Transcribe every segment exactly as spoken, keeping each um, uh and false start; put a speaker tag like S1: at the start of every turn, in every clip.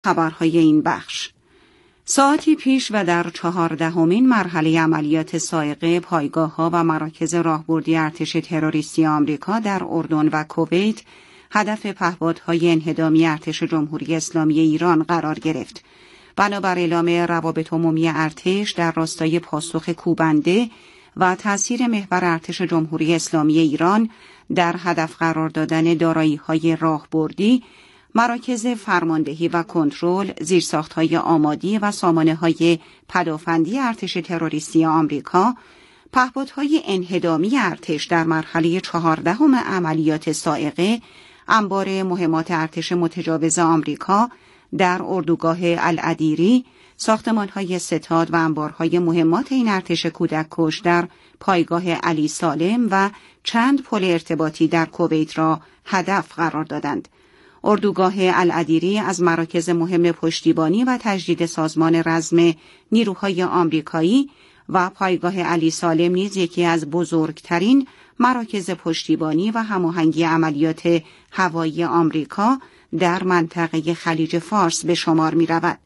S1: خبرهای این بخش. ساعتی پیش و در چهاردهمین مرحله عملیات صاعقه پایگاه‌ها و مراکز راهبردی ارتش تروریستی آمریکا در اردن و کویت هدف پهپادهای انهدامی ارتش جمهوری اسلامی ایران قرار گرفت. بنابر اعلام روابط عمومی ارتش در راستای پاسخ کوبنده و تأثیر محور ارتش جمهوری اسلامی ایران در هدف قرار دادن دارایی‌های راهبردی، مراکز فرماندهی و کنترل، زیرساخت‌های آمادی و سامانه‌های پدافندی ارتش تروریستی آمریکا، پهپادهای انهدامی ارتش در مرحله چهاردهم عملیات صاعقه، انبار مهمات ارتش متجاوز آمریکا در اردوگاه العدیری، ساختمان‌های ستاد و انبارهای مهمات این ارتش کودک‌کش در پایگاه علی سالم و چند پل ارتباطی در کویت را هدف قرار دادند. اردوگاه العدیری از مراکز مهم پشتیبانی و تجدید سازمان رزم نیروهای آمریکایی و پایگاه علی سالم نیز یکی از بزرگترین مراکز پشتیبانی و هماهنگی عملیات هوایی آمریکا در منطقه خلیج فارس به شمار می رود.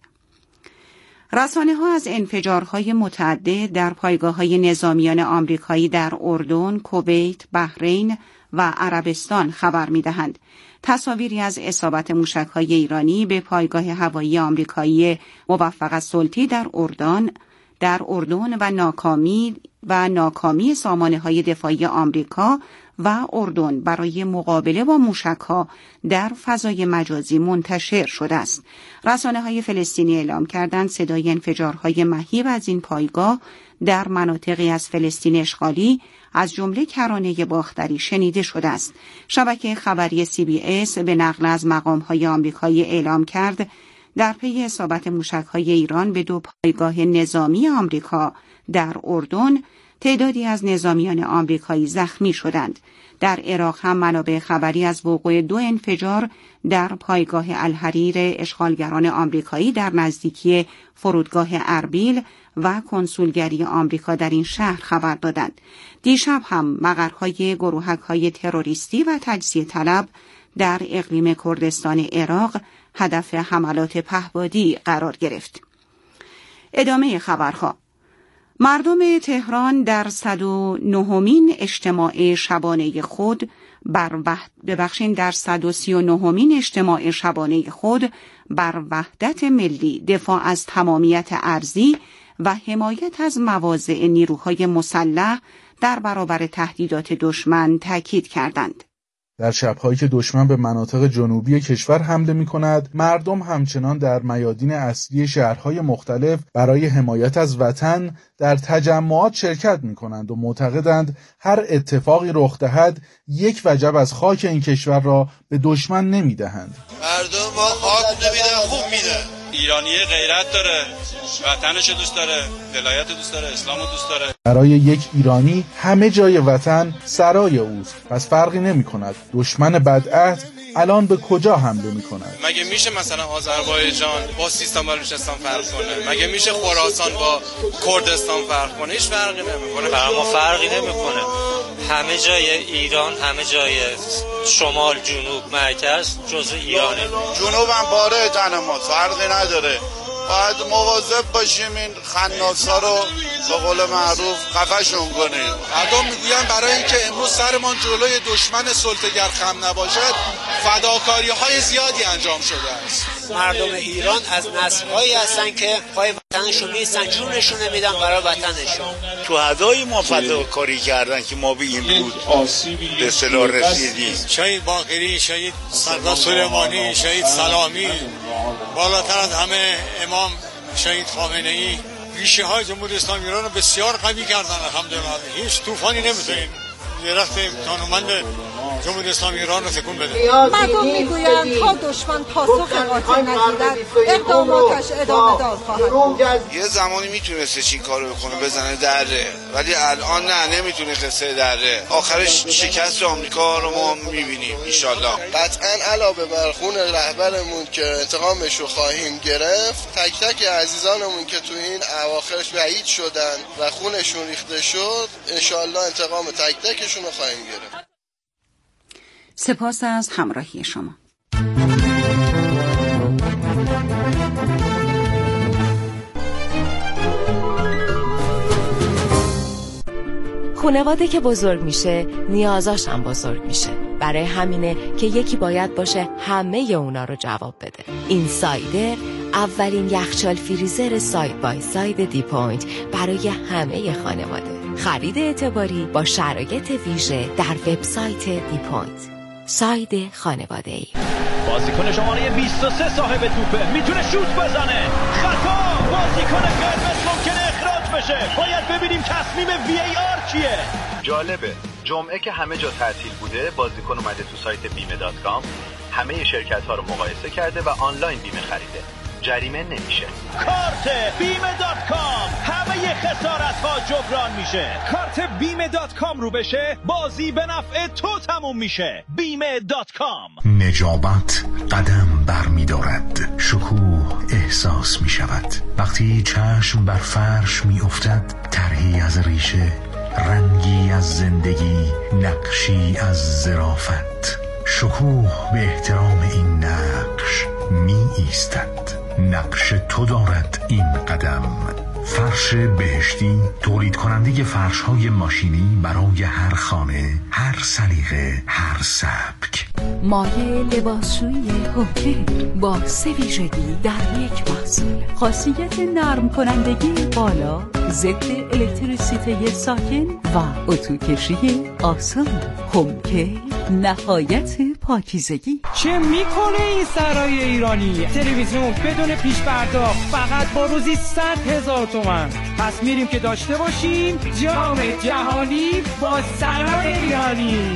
S1: رسانه ها از انفجارهای متعدد در پایگاه‌های نظامیان آمریکایی در اردن، کویت، بحرین و عربستان خبر می دهند. تصاویری از اصابت موشک‌های ایرانی به پایگاه هوایی آمریکایی موفق السلطی در اردن در اردن و ناکامی و ناکامی سامانه‌های دفاعی آمریکا و اردن برای مقابله با موشک‌ها در فضای مجازی منتشر شده است. رسانه‌های فلسطینی اعلام کردند صدای انفجارهای مهیب از این پایگاه در مناطقی از فلسطین اشغالی از جمله کرانه باختری شنیده شده است. شبکه خبری سی بی اس به نقل از مقام‌های آمریکایی اعلام کرد در پی اصابت موشک‌های ایران به دو پایگاه نظامی آمریکا در اردن، تعدادی از نظامیان آمریکایی زخمی شدند. در عراق هم منابع خبری از وقوع دو انفجار در پایگاه الحریر اشغالگران آمریکایی در نزدیکی فرودگاه اربیل و کنسولگری آمریکا در این شهر خبر دادند. دیشب هم مقرهای گروهک‌های تروریستی و تجزیه طلب در اقلیم کردستان عراق هدف حملات پهپادی قرار گرفت. ادامه خبرها. مردم تهران در صد و نهمین اجتماع شبانه خود بر وحد ببخشین در صد و سی و نهمین اجتماع شبانه خود بر وحدت ملی، دفاع از تمامیت ارضی و حمایت از مواضع نیروهای مسلح در برابر تهدیدات دشمن تاکید کردند.
S2: در شب‌هایی که دشمن به مناطق جنوبی کشور حمله می‌کند، مردم همچنان در میادین اصلی شهرهای مختلف برای حمایت از وطن در تجمعات شرکت می‌کنند و معتقدند هر اتفاقی رخ دهد یک وجب از خاک این کشور را به دشمن نمی‌دهند.
S3: مردم ما خاک نمیدن، خوب میدن. ایرانی غیرت داره، وطنش دوست داره، ولایت دوست داره، اسلام دوست داره.
S2: برای یک ایرانی همه جای وطن سرای اوست، پس فرقی نمی کند دشمن بدعهد الان به کجا حمله می کند.
S3: مگه میشه مثلا آذربایجان با سیستان بلوچستان فرق کنه؟ مگه میشه خراسان با کردستان فرق کنه؟ هیچ فرقی نمیکنه.
S4: برای ما فرقی نمیکنه. همه جای ایران، همه جای شمال، جنوب، مرکز جزء ایرانه.
S3: جنوب هم باره تن ما، فرقی نداره. باید مواظب باشیم این خناسا رو به قول معروف خفشون کنیم.
S5: مردم میگوین برای اینکه امروز سرمان جلوی دشمن سلطه‌گر خم نباشد فداکاری های زیادی انجام شده است.
S4: مردم ایران از نسل‌هایی هستن که پای وطنشون نیستن، جونشون نمیدن برای وطنشون.
S3: تو هدای ما فداکاری کردن که ما به این بود به اصطلاح رسیدیم.
S5: شهید باقری، شهید سردار سلیمانی، شهید سلامی، بالاتر از همه امام شهید خامنه‌ای، ریشه های جمهوری اسلامی ایران رو بسیار قوی کردن. الحمدلله هیچ طوفانی نمیتونین درخت تانومند جمهوری اسلامی ایران رو تکون بده.
S6: مردم میگویند تا دشمن پاسخ قاطع نگیرد اقداماتش ادامه دار خواهد.
S3: یه زمانی میتونسته چین کارو بکنه بزنه دره، ولی الان نه، نمیتونه قصه دره. آخرش شکست آمریکا رو ما میبینیم ان شاءالله.
S7: قطعا علاوه بر خون رهبرمون که انتقامش رو خواهیم گرفت، تک تک عزیزانمون که تو این اواخرش شهید شدن و خونشون ریخته شد، ان شاءالله انتقام تک تکشون رو خواهیم گرفت.
S1: سپاس از همراهی شما.
S8: خانواده که بزرگ میشه نیازاش هم بزرگ میشه. برای همینه که یکی باید باشه همه اونا رو جواب بده. این سایدر اولین یخچال فریزر ساید بای ساید دی پوینت برای همه خانواده. خرید اعتباری با شرایط ویژه در وبسایت دی پوینت. ساید خانواده‌ای.
S9: بازیکن شماره بیست و سه صاحب توپه، میتونه شوت بزنه. خطا، بازیکن قرمز ممکنه اخراج بشه. باید ببینیم تصمیم وی ای آر چیه.
S10: جالبه، جمعه که همه جا تعطیل بوده، بازیکن اومده تو سایت بیمه دات کام، همه شرکت ها رو مقایسه کرده و آنلاین بیمه خریده. جریمه نمیشه.
S9: کارت بیمه دات کام، همه خسارت ها جبران میشه. کارت بیمه دات کام رو بشه، بازی به نفع تو تموم میشه. بیمه دات کام.
S11: نجابت قدم بر می دارد، شکوه احساس می شود وقتی چشم بر فرش می افتد. طرحی از ریشه، رنگی از زندگی، نقشی از ظرافت. شکوه به احترام این نقش می ایستد. نقش تو دارد این قدم. فرش بهشتی، تولید کننده فرش های ماشینی برای هر خانه، هر سلیقه، هر سبک.
S12: مایه لباسشویی هوکه با سه ویژگی در یک محصول. خاصیت نرم کنندگی بالا، ضد الکتریسیته ساکن و اتوکشی آسان. هوکه نهایت پاکیزگی.
S13: چه میکنه این سرای ایرانی؟ تلویزیون بدون پیش پرداخت فقط با روزی صد هزار تومان. پس میریم که داشته باشیم جام جهانی با سرای ایرانی.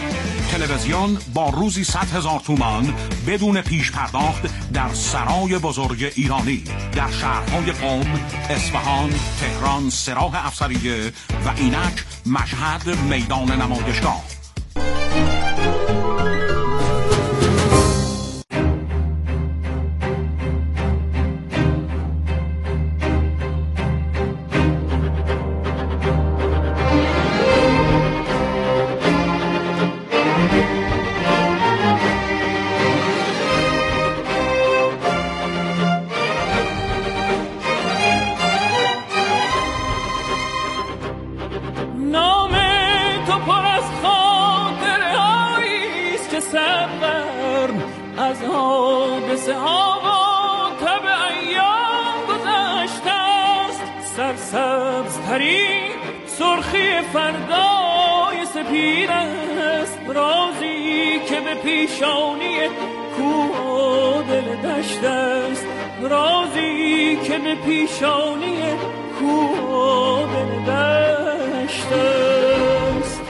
S14: تلویزیون با روزی صد هزار تومان بدون پیش پرداخت در سرای بزرگ ایرانی در شهرهای قم، اصفهان، تهران، سراح افسریه و اینک مشهد میدان نمایشگاه.
S15: سرخی فردای سپید است، رازی که به پیشانی کوه دل دشت است، رازی که به پیشانی کوه دل دشت است.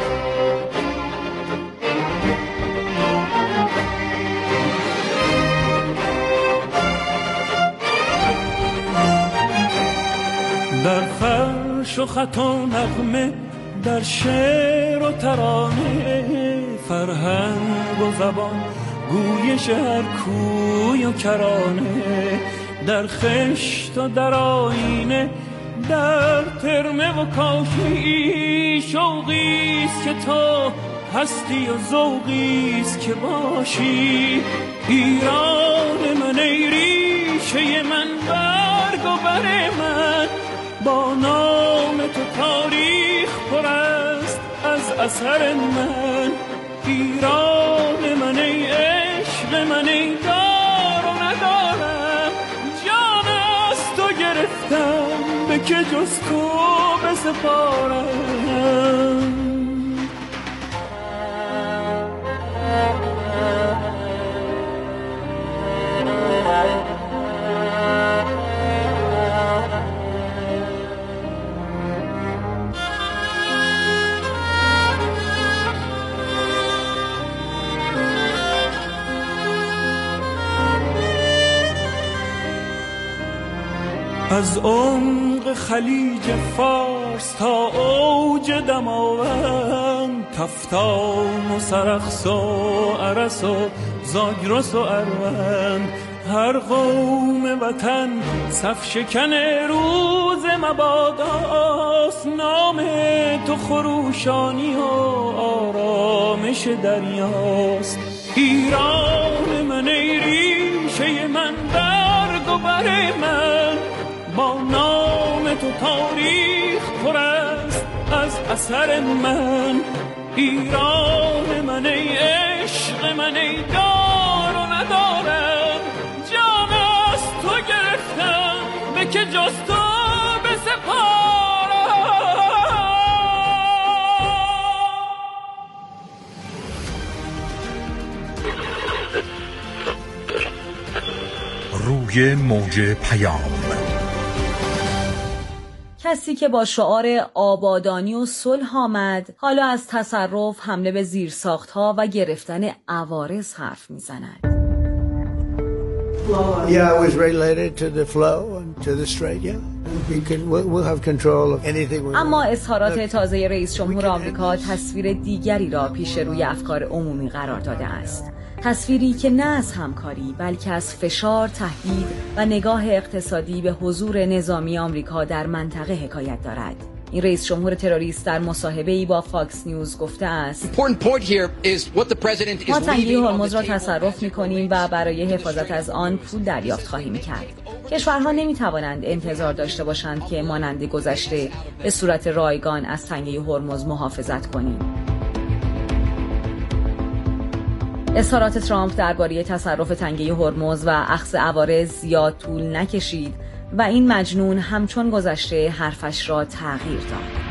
S15: در فرش و خط و نغمه، در شعر و ترانه، فرهنگ و زبان، گویش هر کوی و کرانه، در خشت و در آینه، در ترمه و کاشی، شوقیست که تو هستی و ذوقیست که باشی. ایران من ای ریشه من، برگ و بر من، با نام تو تاریخ پر است از اثر من. ایران من ای عشق من، ای دار و ندارم، جان از تو گرفتم به که جز تو بسپارم. از عمق خلیج فارس تا اوج دماوند، کفتان و سرخس و ارس و زاگرس و اروند، هر قوم وطن صف شکن روز مباداست. نام تو خروشانی و آرامش دریاست. ایران من ای ریشه من، برگ و بر من، با نام تو تاریخ پر است از سر من، ایران من ای عشق من ای دار و ندارم، جان از تو گرفتم به که جز تو بسپارم.
S11: روی موج پیام.
S16: کسی که با شعار آبادانی و صلح آمد، حالا از تصرف، حمله به زیرساخت‌ها و گرفتن عوارض حرف می‌زند.
S17: Yeah, it was related to the flow and to the strait. Yeah, we can we'll have control of anything.
S16: اما اظهارات تازه رئیس جمهور آمریکا تصویر دیگری را پیش روی افکار عمومی قرار داده است. تصویری که نه از همکاری بلکه از فشار، تهدید و نگاه اقتصادی به حضور نظامی آمریکا در منطقه حکایت دارد. این رئیس جمهور تروریست در مصاحبه‌ای با فاکس نیوز گفته است: ما تنگه هرمز را تصرف می‌کنیم و برای حفاظت از آن پول دریافت خواهیم کرد. کشورها نمی‌توانند انتظار داشته باشند که مانند گذشته به صورت رایگان از تنگه هرمز محافظت کنیم. اظهارات ترامپ درباره تصرف تنگه هرمز و اخذ عوارض زیاد طول نکشید و این مجنون همچون گذشته حرفش را تغییر داد.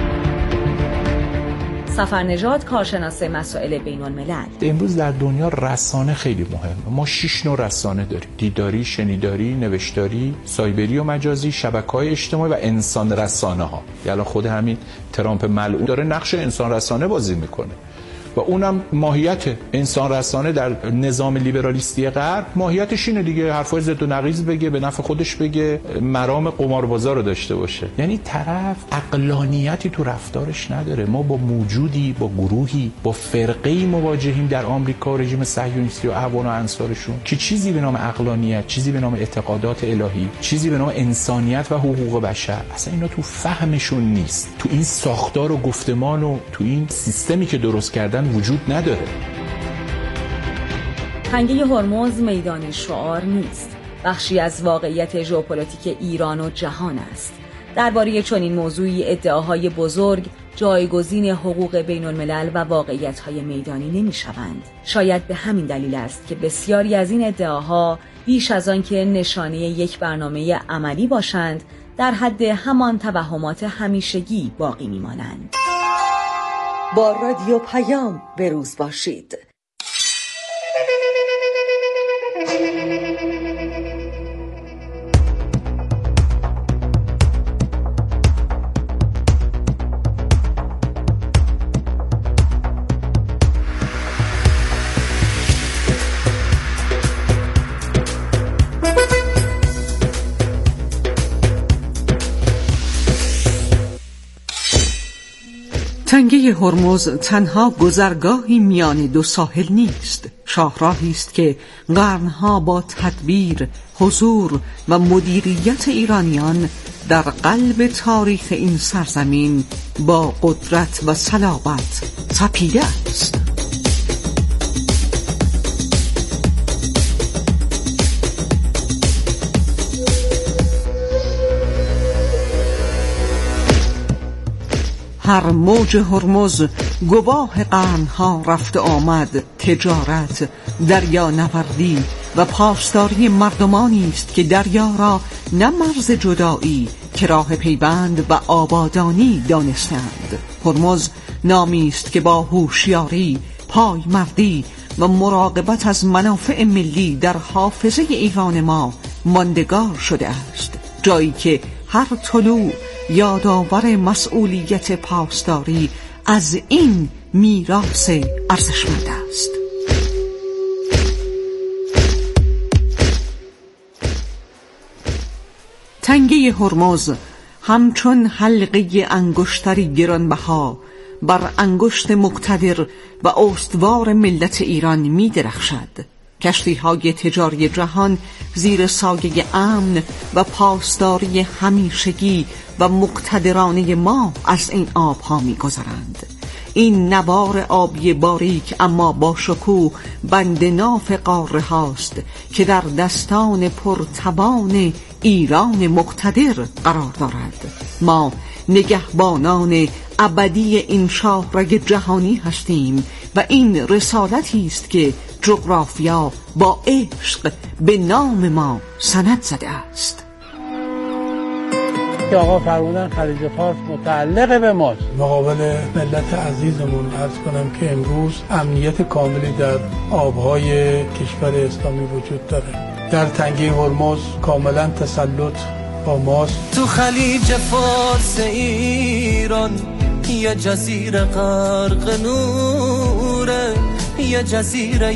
S16: سفرنژاد، کارشناس مسائل بین الملل:
S18: امروز در دنیا رسانه خیلی مهمه. ما شش نوع رسانه داریم: دیداری، شنیداری، نوشتاری، سایبری و مجازی، شبکه‌های اجتماعی و انسان رسانه ها. یعنی خود همین ترامپ ملعون داره نقش انسان رسانه بازی میکنه و اونم ماهیت انسان رسانه در نظام لیبرالیستی غرب ماهیتش اینه دیگه، حرفای ضد و نقیض بگه، به نفع خودش بگه، مرام قماربازا رو داشته باشه. یعنی طرف عقلانیتی تو رفتارش نداره. ما با موجودی، با گروهی، با فرقه‌ای مواجهیم در آمریکا، رژیم صهیونیستی و اعوان و انصارشون، که چیزی به نام عقلانیت، چیزی به نام اعتقادات الهی، چیزی به نام انسانیت و حقوق بشر اصلا اینا تو فهمشون نیست. تو این ساختار و گفتمان و تو این سیستمی که درست کردن وجود نداره.
S16: تنگه هرمز میدان شعار نیست، بخشی از واقعیت ژئوپلیتیک ایران و جهان است. درباره چنین موضوعی ادعاهای بزرگ جایگزین حقوق بین الملل و واقعیت‌های میدانی نمی‌شوند. شاید به همین دلیل است که بسیاری از این ادعاها بیش از آن که نشانه یک برنامه عملی باشند، در حد همان توهمات همیشگی باقی می‌مانند.
S19: با رادیو پیام به روز باشید.
S20: تنگه هرمز تنها گذرگاهی میان دو ساحل نیست، شاهراهی است که قرنها با تدبیر، حضور و مدیریت ایرانیان در قلب تاریخ این سرزمین با قدرت و صلابت تپیده است. هر موج هرمز گواه قرنها رفت آمد، تجارت، دریانوردی و پاسداری مردمانی است که دریا را نه مرز جدایی که راه پیوند و آبادانی دانستند. هرمز نامی است که با هوشیاری، پایمردی و مراقبت از منافع ملی در حافظه ایران ما ماندگار شده است، جایی که هر طلوع یادآور مسئولیت پاسداری از این میراث ارزشمند است. تنگه هرمز همچون حلقه انگشتری گرانبها بر انگشت مقتدر و استوار ملت ایران می درخشد. کشتی‌های تجاری جهان زیر سایه امن و پاسداری همیشگی و مقتدرانه ما از این آب‌ها می‌گذرند. این نوار آبی باریک اما با شکوه بند ناف قاره هاست که در دستان پرتوان ایران مقتدر قرار دارد. ما نگهبانان ابدی این شاهرگ جهانی هستیم و این رسالتی است که جغرافیا با عشق به نام ما سند زده است.
S17: که آقا فرمودن خلیج فارس متعلق به ماست.
S21: مقابل ملت عزیزمون عرض کنم که امروز امنیت کاملی در آبهای کشور اسلامی وجود داره. در تنگه هرمز کاملا تسلط با ماست.
S22: تو خلیج فارس ایران یه جزیره غرق نوره، یه جزیره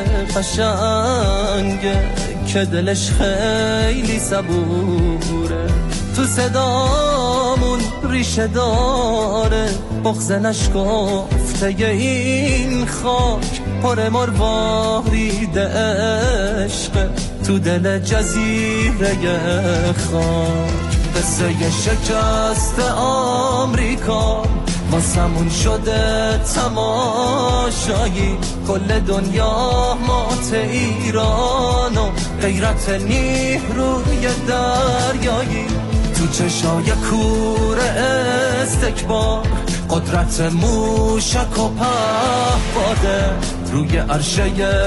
S22: قشنگه که دلش خیلی صبوره. تو صدامون ریشه داره بغض نشکفته این خاک، پر مروارید عشق تو دل جزیره خاک. قصه شکست آمریکا واسمون شده تماشایی، کل دنیا مات ایران و غیرت نیروی دریایی. تو چشای کور استکبار قدرت موشک و پهپاده، روی عرشه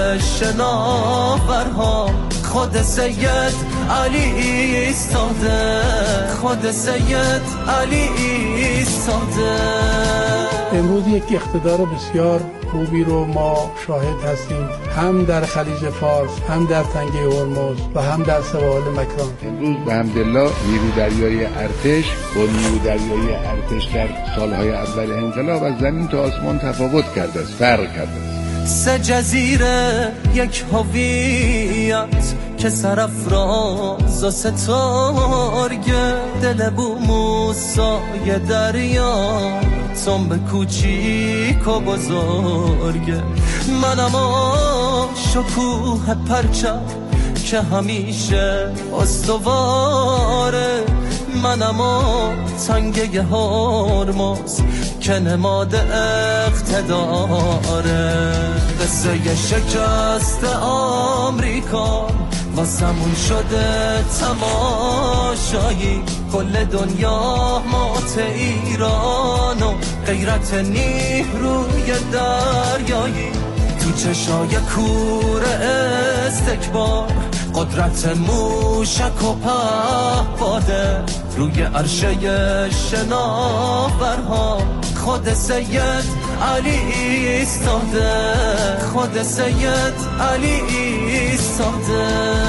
S22: شناورها خود سید علی ایستاده، خود سید علی ایستاده.
S21: امروز یک اقتدار بسیار خوبی رو ما شاهد هستیم، هم در خلیج فارس، هم در تنگه هرمز و هم در سواحل مکران.
S23: امروز به حمدالله نیرو دریایی ارتش با نیرو دریایی ارتش در سالهای اول انقلاب از زمین تا آسمان تفاوت کرده است، فرق کرده است.
S22: سه جزیره یک هویت که سرافراز و ستارگه، دل بو موسای دریا تنب کوچیک و بزرگه. منم شکوه پرچم که همیشه استواره، منم تنگه هرمز که نماد اقتداره. قصه شکست آمریکا واسمون شده تماشایی، کل دنیا مات ایران و غیرت نیروی دریایی. تو چشای کور استکبار قدرت موشک و پهپاده، روی عرشه شناورها خود سید علی ایستاده، خود سید علی ایستاده.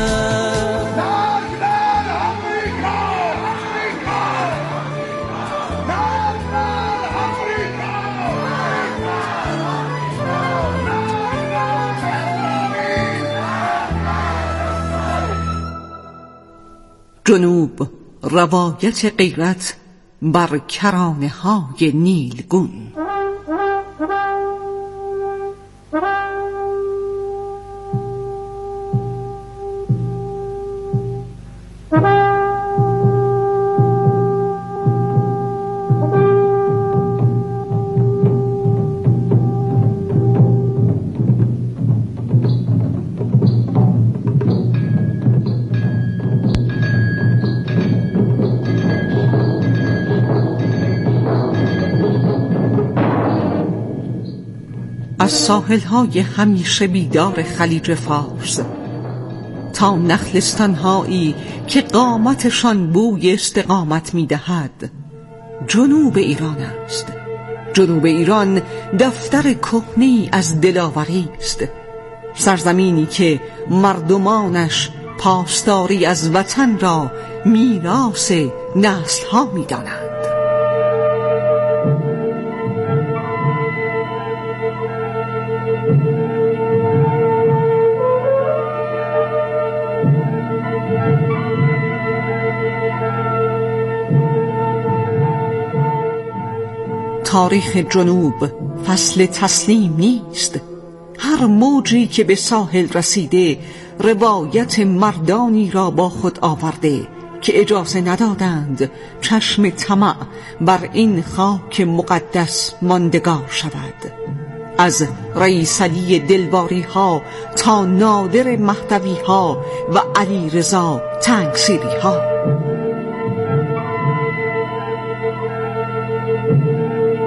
S20: جنوب، روایت غیرت بر کرانه های نیلگون. از ساحل‌های همیشه بیدار خلیج فارس تا نخلستان‌هایی که قامتشان بوی استقامت می‌دهد، جنوب ایران است. جنوب ایران دفتر کهنه‌ای از دلاوری است، سرزمینی که مردمانش پاسداری از وطن را میراث نسل‌ها می‌دانند. تاریخ جنوب فصل تسلیم نیست. هر موجی که به ساحل رسیده روایت مردانی را با خود آورده که اجازه ندادند چشم طمع بر این خاک مقدس ماندگار شود. از رئیس علی دلواری ها تا نادر مهدوی ها و علی رضا تنگسیری ها.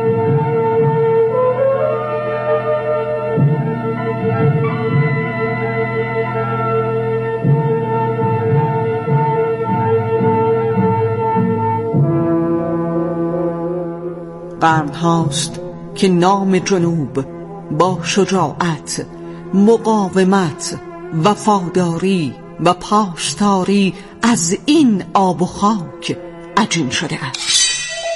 S20: قرن هاست که نام جنوب با شجاعت، مقاومت، وفاداری و پاسداری از این آب و خاک عجین شده است.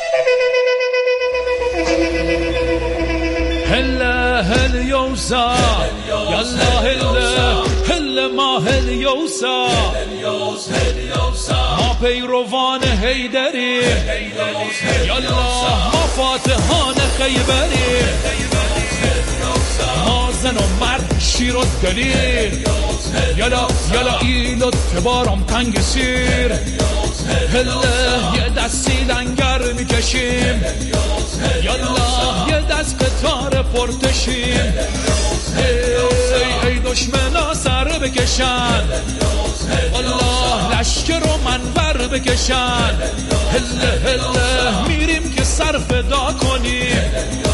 S15: هلا هل یوسا یلا هلا هل ما هل یوسا ما پیروان حیدریم یلا ما فاتحان خیبریم ما زن و مرد شیر و دلیر یلا یلا ایلو تبارم تنگ سیر هله یه دستی لنگر میکشیم یلا یه دست قطار پرتشیم ای ای دشمنا سر بکشن الله لشکر و منبر بکشن هله هله میریم که سر فدا کنیم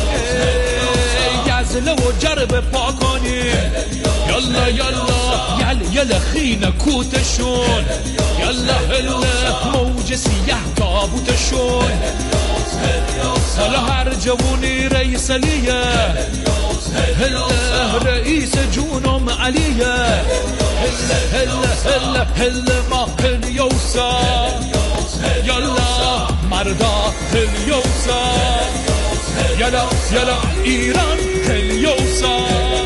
S15: یزله و جرب پا کنیم یلا یلا یل یل خین کوتشون یلا هله موج سیه تابوتشون حالا هر جوونی رئیس علیه هله رئیس جونم علیه هله هله هله هله ما هل یوسا یلا مردا هل یوسا یلا یلا ایران هل یوسا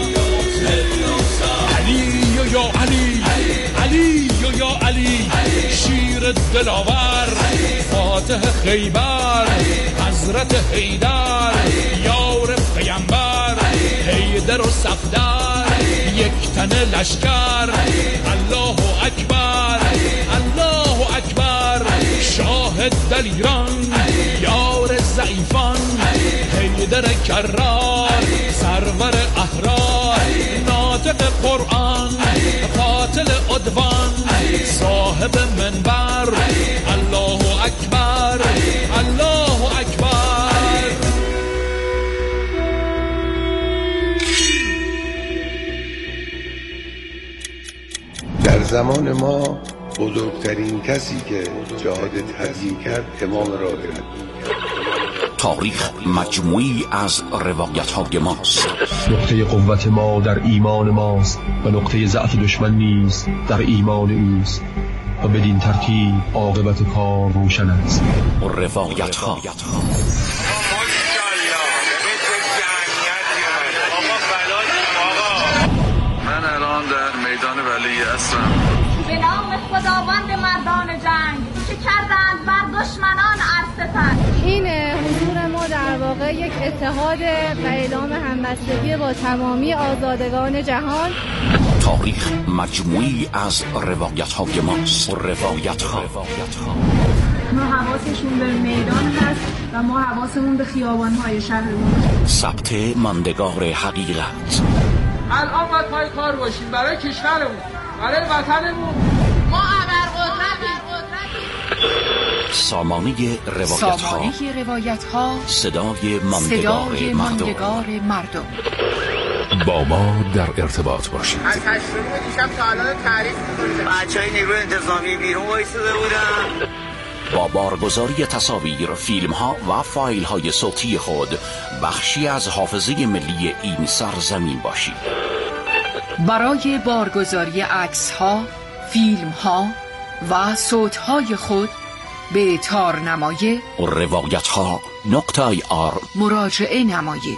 S15: علی یا علی علی یا علی شیر دلاور فاتح خیبر حضرت حیدر یار پیامبر حیدر و صفدر یک تن لشکر الله اکبر الله اکبر شاهد دلیران یار ضعیفان حیدر کرار سرور احرار ناطق قرآن قاتل عدوان صاحب منبر الله اکبر الله اکبر.
S23: در زمان ما بزرگترین کسی که جهاد تبیین کرد امام راهب.
S11: تاریخ مجموعی از روایت‌های ماست.
S2: نقطه قوت ما در ایمان ماست و نقطه ضعف دشمن نیز در ایمان اوست و بدین ترتیب عاقبت کار روشن است.
S11: روایت‌ها
S4: من الان در میدان ولی هستم.
S5: به نام خداوند مردان جنگ که کردند بر دشمنان عرصه.
S24: این حضور ما در واقع یک اتحاد و اعلام همبستگی با تمامی آزادگان جهان.
S11: تاریخ مجموعی از روایت‌های ماست. روایت‌ها
S5: ما حواسشون به میدان هست و ما حواسمون به خیابان‌های شهرمون.
S11: ثبت ماندگار حقیقت.
S25: الان باید پای کار باشیم برای کشورمون، برای وطنمون.
S5: ما ابرقدرتیم.
S11: سامانه روایت‌ها.
S12: سامانه روایت‌ها.
S11: صدای ماندگار
S12: صدای ماندگار مردم.
S11: با ما در ارتباط باشید.
S25: از هشتم دیشب تا الان تعریف می‌کنید.
S26: بچه‌های نیروی انتظامی بیرون وایساده بودن.
S11: با بارگذاری تصاویر، فیلم‌ها و فایل‌های صوتی خود بخشی از حافظه ملی این سرزمین باشید.
S12: برای بارگذاری عکس‌ها، فیلم‌ها و صوت‌های خود به تارنمای
S11: روایت‌ها نقطه آی آر
S12: مراجعه نمایید.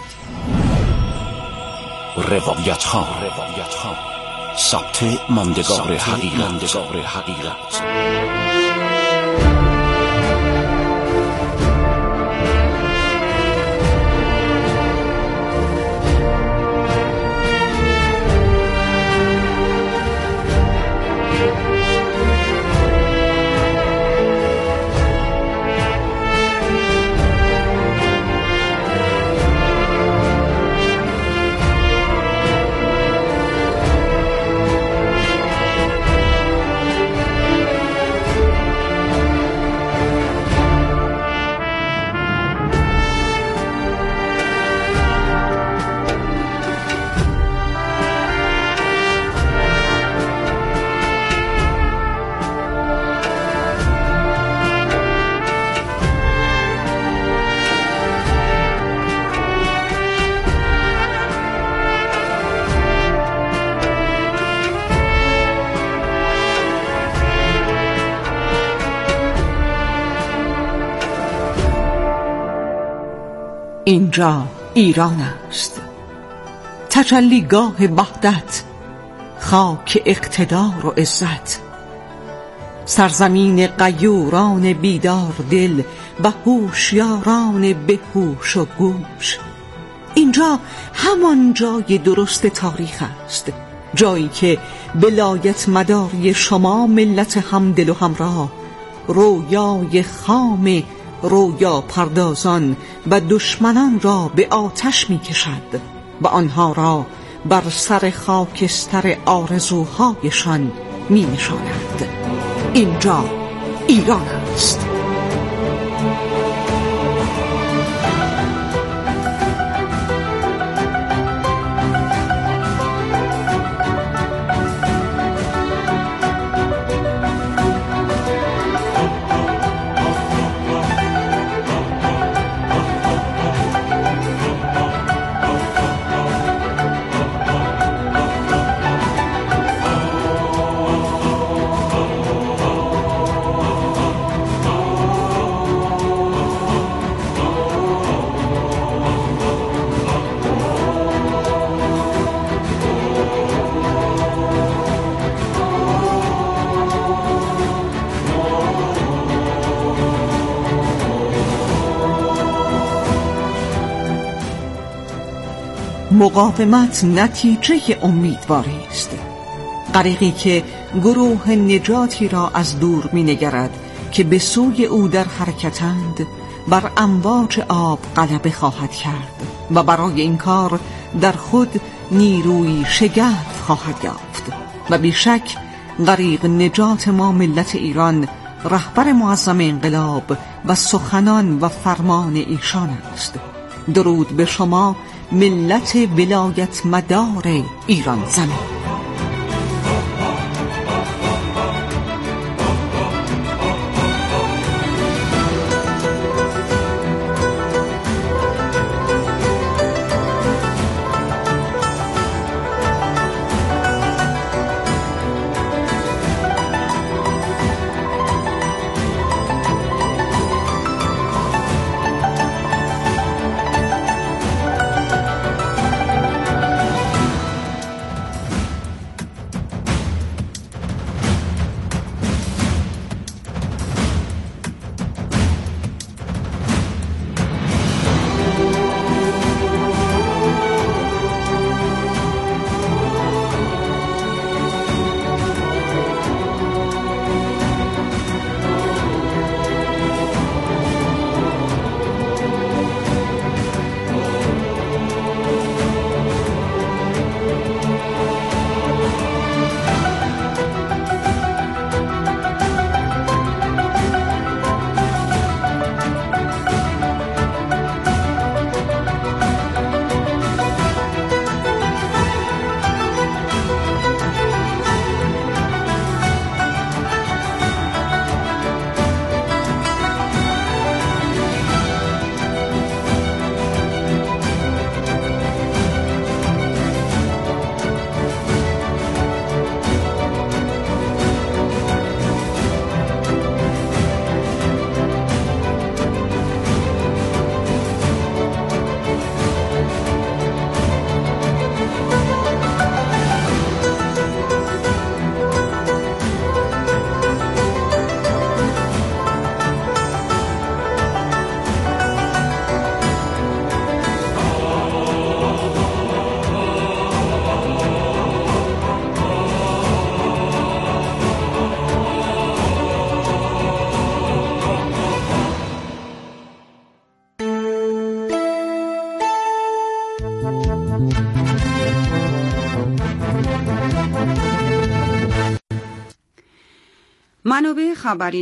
S11: روایت‌ها ثبت ماندگار حقیقت.
S20: اینجا ایران است، تجلیگاه وحدت، خاک اقتدار و عزت، سرزمین غیوران بیدار دل و هوشیاران به هوش و گوش. اینجا همان جای درست تاریخ است، جایی که ولایت مداری شما ملت همدل و همراه رویای خام رویا پردازان و دشمنان را به آتش می کشد و آنها را بر سر خاکستر آرزوهایشان می نشاند. اینجا ایران است. مقاومت نتیجه امیدواری است. غریقی که گروه نجاتی را از دور می نگرد که به سوی او در حرکتند، بر امواج آب غلبه خواهد کرد و برای این کار در خود نیروی شگرف خواهد یافت و بیشک غریق نجات ما ملت ایران رهبر معظم انقلاب و سخنان و فرمان ایشان است. درود به شما ملت ولایت مدار ایران زمین.
S1: منابع خبری